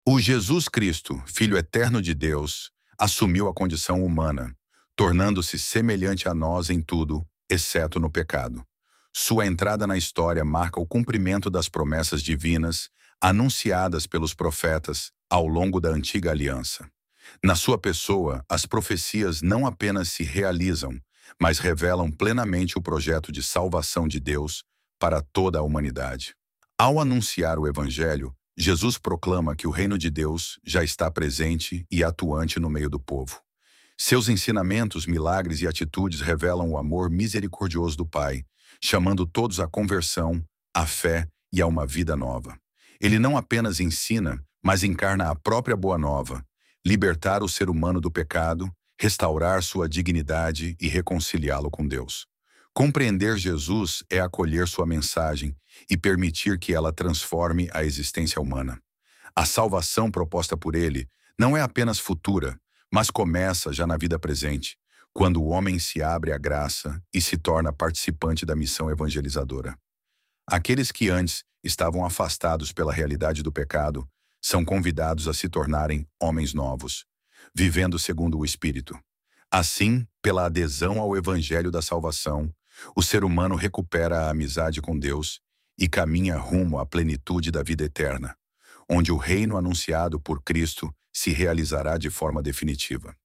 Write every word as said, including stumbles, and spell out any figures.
O Jesus Cristo, Filho eterno de Deus, assumiu a condição humana, tornando-se semelhante a nós em tudo, exceto no pecado. Sua entrada na história marca o cumprimento das promessas divinas anunciadas pelos profetas ao longo da antiga aliança. Na sua pessoa, as profecias não apenas se realizam, mas revelam plenamente o projeto de salvação de Deus para toda a humanidade. Ao anunciar o Evangelho, Jesus proclama que o reino de Deus já está presente e atuante no meio do povo. Seus ensinamentos, milagres e atitudes revelam o amor misericordioso do Pai, chamando todos à conversão, à fé e a uma vida nova. Ele não apenas ensina, mas encarna a própria Boa Nova, libertar o ser humano do pecado, restaurar sua dignidade e reconciliá-lo com Deus. Compreender Jesus é acolher sua mensagem e permitir que ela transforme a existência humana. A salvação proposta por ele não é apenas futura, mas começa já na vida presente, quando o homem se abre à graça e se torna participante da missão evangelizadora. Aqueles que antes estavam afastados pela realidade do pecado são convidados a se tornarem homens novos, vivendo segundo o Espírito. Assim, pela adesão ao Evangelho da salvação, o ser humano recupera a amizade com Deus e caminha rumo à plenitude da vida eterna, onde o reino anunciado por Cristo se realizará de forma definitiva.